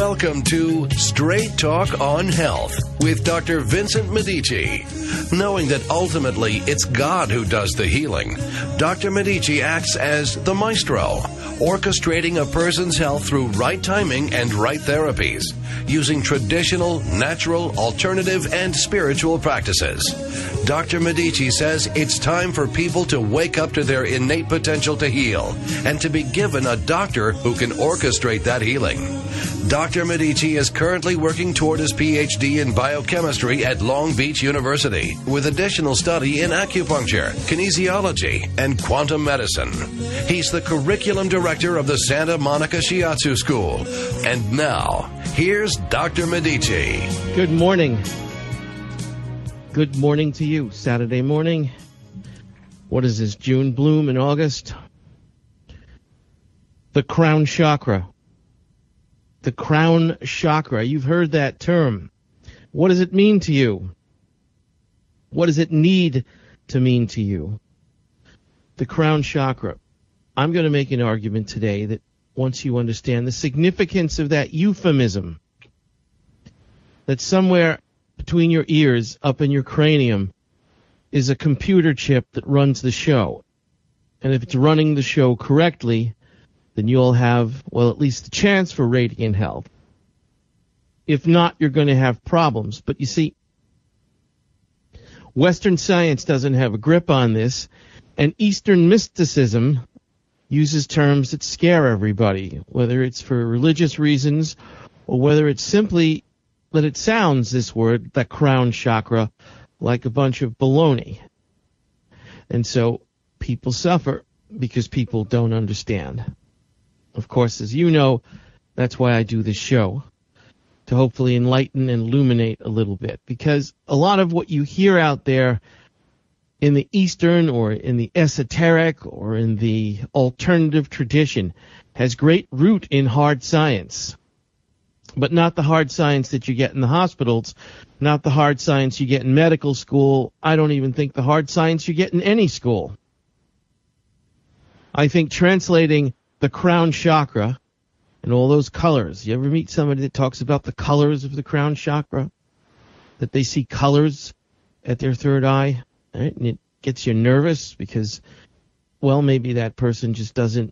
Welcome to Straight Talk on Health with Dr. Vincent Medici. Knowing that ultimately it's God who does the healing, Dr. Medici acts as the maestro, orchestrating a person's health through right timing and right therapies, using traditional, natural, alternative, and spiritual practices. Dr. Medici says it's time for people to wake up to their innate potential to heal and to be given a doctor who can orchestrate that healing. Dr. Medici is currently working toward his PhD in biochemistry at Long Beach University, with additional study in acupuncture, kinesiology, and quantum medicine. He's the curriculum director of the Santa Monica Shiatsu School. And now, here's Dr. Medici. Good morning. Good morning to you. Saturday morning. What is this, June, bloom in August? The crown chakra. The crown chakra. You've heard that term. What does it mean to you? What does it need to mean to you? The crown chakra. I'm going to make an argument today that once you understand the significance of that euphemism, that somewhere between your ears, up in your cranium, is a computer chip that runs the show. And if it's running the show correctly, then you'll have, well, at least the chance for radiant health. If not, you're going to have problems. But you see, Western science doesn't have a grip on this, and Eastern mysticism uses terms that scare everybody, whether it's for religious reasons or whether it's simply that it sounds, this word, the crown chakra, like a bunch of baloney. And so people suffer because people don't understand. Of course, as you know, that's why I do this show, to hopefully enlighten and illuminate a little bit. Because a lot of what you hear out there in the Eastern or in the esoteric or in the alternative tradition has great root in hard science. But not the hard science that you get in the hospitals, not the hard science you get in medical school. I don't even think the hard science you get in any school. I think translating the crown chakra and all those colors. You ever meet somebody that talks about the colors of the crown chakra? That they see colors at their third eye, right? And it gets you nervous because, well, maybe that person just doesn't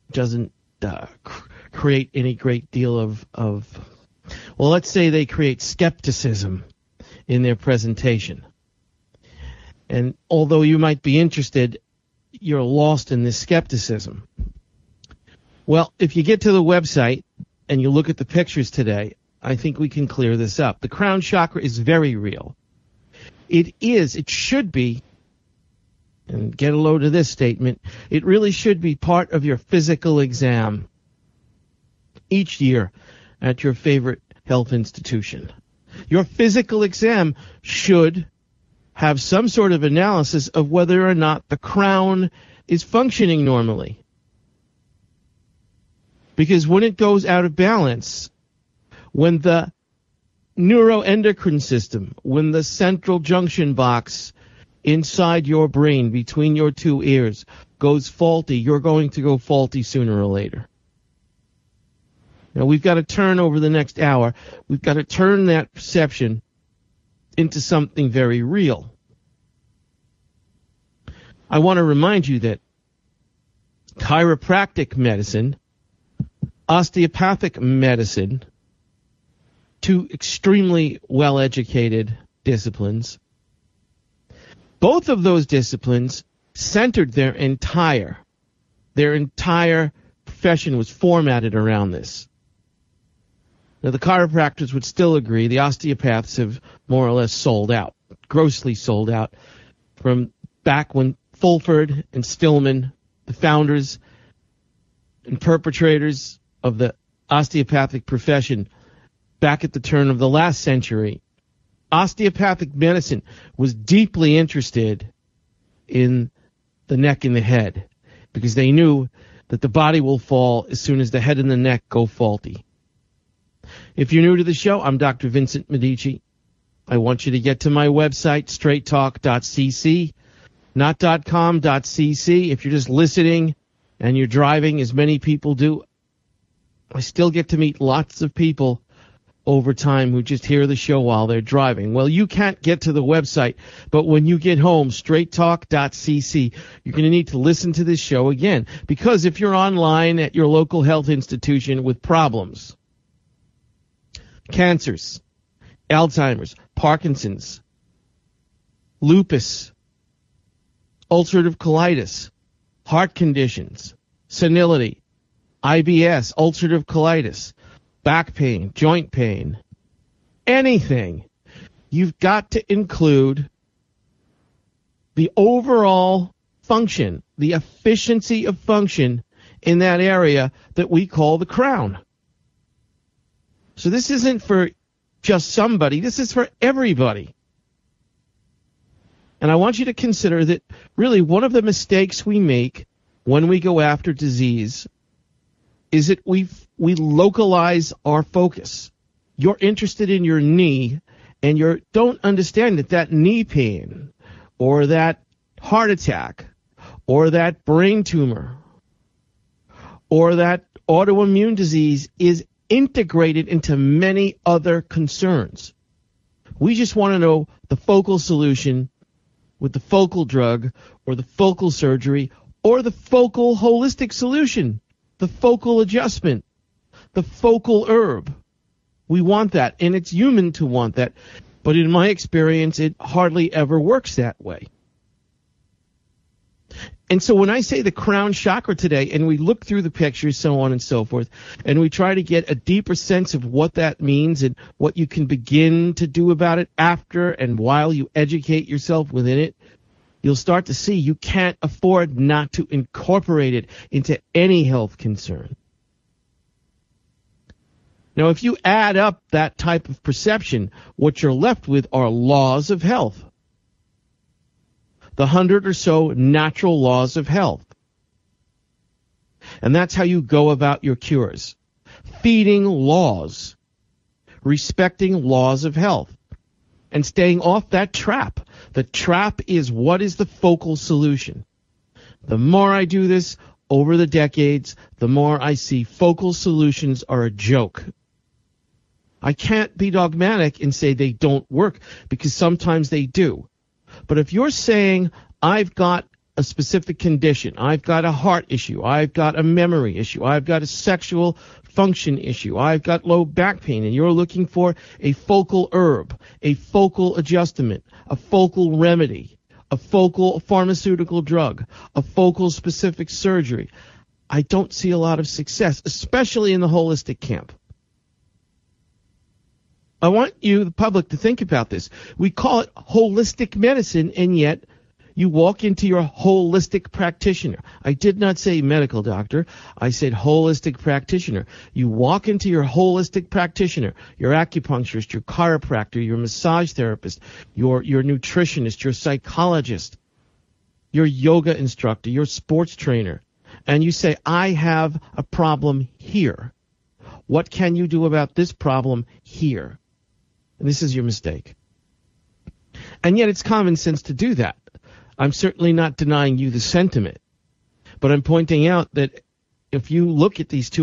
create any great deal of, well, let's say they create skepticism in their presentation. And although you might be interested, you're lost in this skepticism. Well, if you get to the website and you look at the pictures today, I think we can clear this up. The crown chakra is very real. It should be, and get a load of this statement, it really should be part of your physical exam each year at your favorite health institution. Your physical exam should have some sort of analysis of whether or not the crown is functioning normally. Because when it goes out of balance, when the neuroendocrine system, when the central junction box inside your brain between your two ears goes faulty, you're going to go faulty sooner or later. Now, we've got to turn over the next hour, we've got to turn that perception into something very real. I want to remind you that chiropractic medicine, osteopathic medicine, two extremely well-educated disciplines, both of those disciplines centered their entire profession was formatted around this. Now, the chiropractors would still agree the osteopaths have more or less sold out, grossly sold out, from back when Fulford and Stillman, the founders and perpetrators of the osteopathic profession, back at the turn of the last century, osteopathic medicine was deeply interested in the neck and the head because they knew that the body will fall as soon as the head and the neck go faulty. If you're new to the show, I'm Dr. Vincent Medici. I want you to get to my website, straighttalk.cc, not .com.cc. If you're just listening and you're driving, as many people do, I still get to meet lots of people over time who just hear the show while they're driving. Well, you can't get to the website, but when you get home, straighttalk.cc, you're going to need to listen to this show again. Because if you're online at your local health institution with problems, cancers, Alzheimer's, Parkinson's, lupus, ulcerative colitis, heart conditions, senility, IBS, ulcerative colitis, back pain, joint pain, anything, you've got to include the overall function, the efficiency of function in that area that we call the crown. So this isn't for just somebody, this is for everybody. And I want you to consider that really one of the mistakes we make when we go after disease is that we localize our focus. You're interested in your knee, and you don't understand that knee pain or that heart attack or that brain tumor or that autoimmune disease is integrated into many other concerns. We just want to know the focal solution with the focal drug or the focal surgery or the focal holistic solution, the focal adjustment, the focal herb. We want that, and it's human to want that. But in my experience, it hardly ever works that way. And so when I say the crown chakra today, and we look through the pictures, so on and so forth, and we try to get a deeper sense of what that means and what you can begin to do about it after and while you educate yourself within it, you'll start to see you can't afford not to incorporate it into any health concern. Now, if you add up that type of perception, what you're left with are laws of health. The 100 or so natural laws of health. And that's how you go about your cures. Feeding laws. Respecting laws of health. And staying off that trap. The trap is what is the focal solution. The more I do this over the decades, the more I see focal solutions are a joke. I can't be dogmatic and say they don't work, because sometimes they do. But if you're saying, I've got a specific condition, I've got a heart issue, I've got a memory issue, I've got a sexual function issue, I've got low back pain, and you're looking for a focal herb, a focal adjustment, a focal remedy, a focal pharmaceutical drug, a focal specific surgery, I don't see a lot of success, especially in the holistic camp. I want you, the public, to think about this. We call it holistic medicine, and yet you walk into your holistic practitioner. I did not say medical doctor. I said holistic practitioner. You walk into your holistic practitioner, your acupuncturist, your chiropractor, your massage therapist, your nutritionist, your psychologist, your yoga instructor, your sports trainer, and you say, I have a problem here. What can you do about this problem here? And this is your mistake. And yet it's common sense to do that. I'm certainly not denying you the sentiment, but I'm pointing out that if you look at these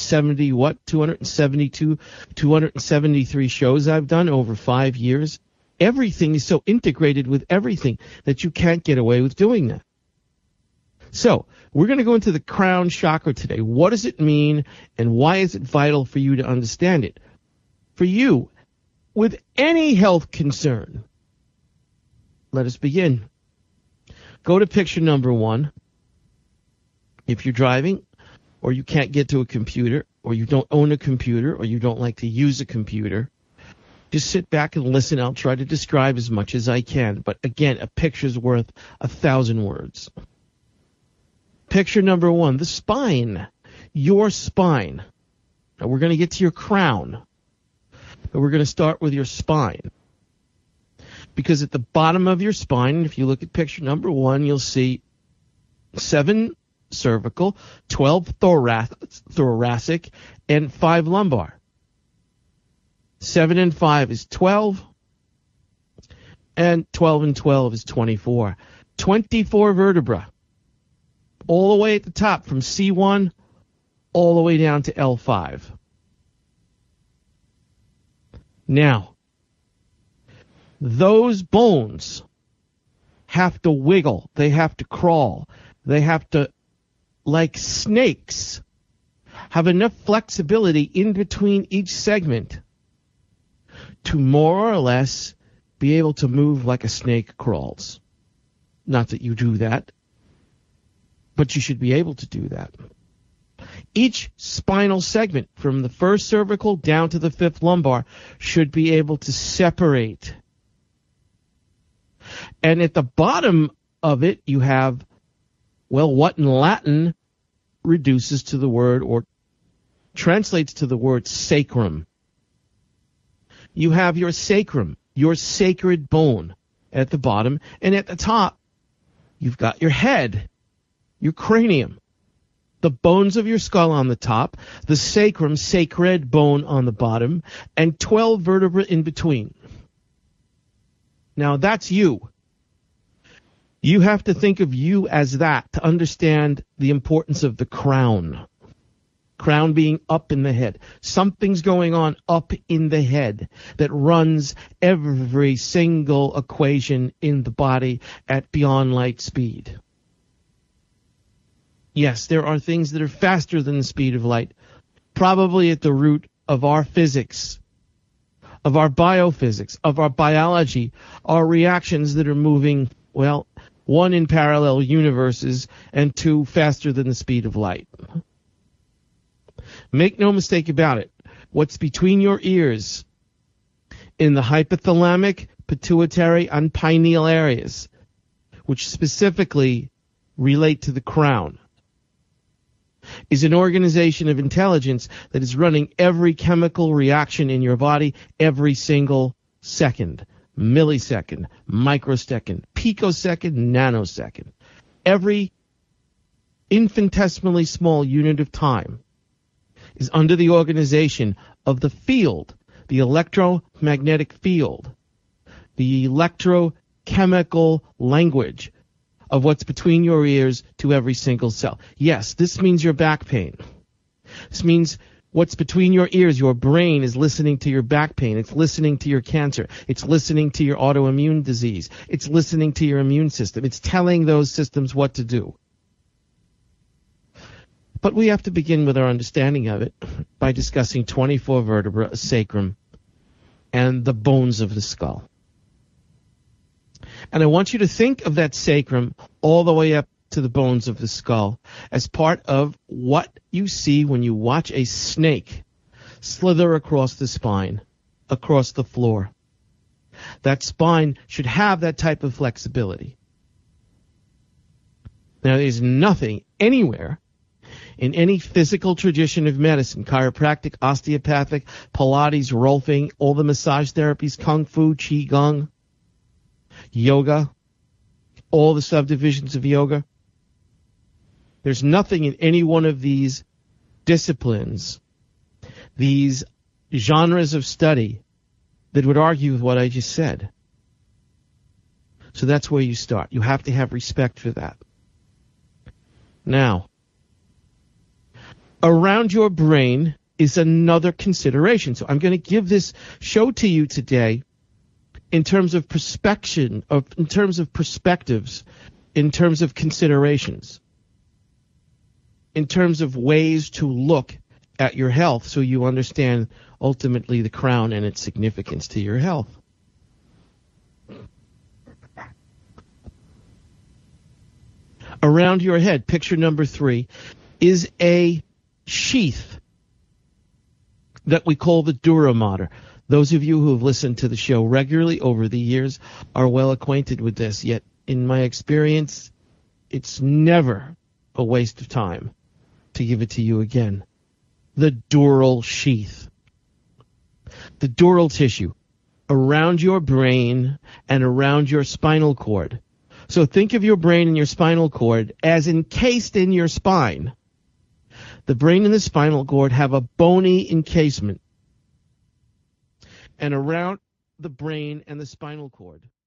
273 shows I've done over 5 years, everything is so integrated with everything that you can't get away with doing that. So we're going to go into the crown chakra today. What does it mean, and why is it vital for you to understand it? For you, with any health concern, let us begin. Go to picture number 1. If you're driving, or you can't get to a computer, or you don't own a computer, or you don't like to use a computer, just sit back and listen. I'll try to describe as much as I can. But again, a picture's worth 1,000 words. Picture number 1, the spine. Your spine. Now we're going to get to your crown. But we're going to start with your spine. Because at the bottom of your spine, if you look at picture number 1, you'll see 7 cervical, 12 thoracic, and 5 lumbar. 7 and 5 is 12, and 12 and 12 is 24. 24 vertebrae, all the way at the top from C1 all the way down to L5. Now, those bones have to wiggle. They have to crawl. They have to, like snakes, have enough flexibility in between each segment to more or less be able to move like a snake crawls. Not that you do that, but you should be able to do that. Each spinal segment, from the first cervical down to the fifth lumbar, should be able to separate. And at the bottom of it, you have, well, what in Latin reduces to the word, or translates to the word, sacrum. You have your sacrum, your sacred bone, at the bottom, and at the top, you've got your head, your cranium, the bones of your skull on the top, the sacrum, sacred bone on the bottom, and 12 vertebrae in between. Now, that's you. You have to think of you as that to understand the importance of the crown. Crown being up in the head. Something's going on up in the head that runs every single equation in the body at beyond light speed. Yes, there are things that are faster than the speed of light, probably at the root of our physics, of our biophysics, of our biology, our reactions that are moving, well, one in parallel universes and two faster than the speed of light. Make no mistake about it. What's between your ears in the hypothalamic, pituitary, and pineal areas, which specifically relate to the crown, is an organization of intelligence that is running every chemical reaction in your body every single second, millisecond, microsecond, picosecond, nanosecond. Every infinitesimally small unit of time is under the organization of the field, the electromagnetic field, the electrochemical language of what's between your ears to every single cell. Yes, this means your back pain. This means what's between your ears. Your brain is listening to your back pain. It's listening to your cancer. It's listening to your autoimmune disease. It's listening to your immune system. It's telling those systems what to do. But we have to begin with our understanding of it by discussing 24 vertebrae, a sacrum, and the bones of the skull. And I want you to think of that sacrum all the way up to the bones of the skull as part of what you see when you watch a snake slither across the spine, across the floor. That spine should have that type of flexibility. Now, there's nothing anywhere in any physical tradition of medicine, chiropractic, osteopathic, Pilates, rolfing, all the massage therapies, kung fu, qigong, yoga, all the subdivisions of yoga. There's nothing in any one of these disciplines, these genres of study, that would argue with what I just said. So that's where you start. You have to have respect for that. Now, around your brain is another consideration. So I'm going to give this show to you today in terms of perspectives, in terms of considerations, in terms of ways to look at your health so you understand ultimately the crown and its significance to your health. Around your head, picture number 3, is a sheath that we call the dura mater. Those of you who have listened to the show regularly over the years are well acquainted with this, yet in my experience, it's never a waste of time to give it to you again. The dural sheath. The dural tissue around your brain and around your spinal cord. So think of your brain and your spinal cord as encased in your spine. The brain and the spinal cord have a bony encasement. And around the brain and the spinal cord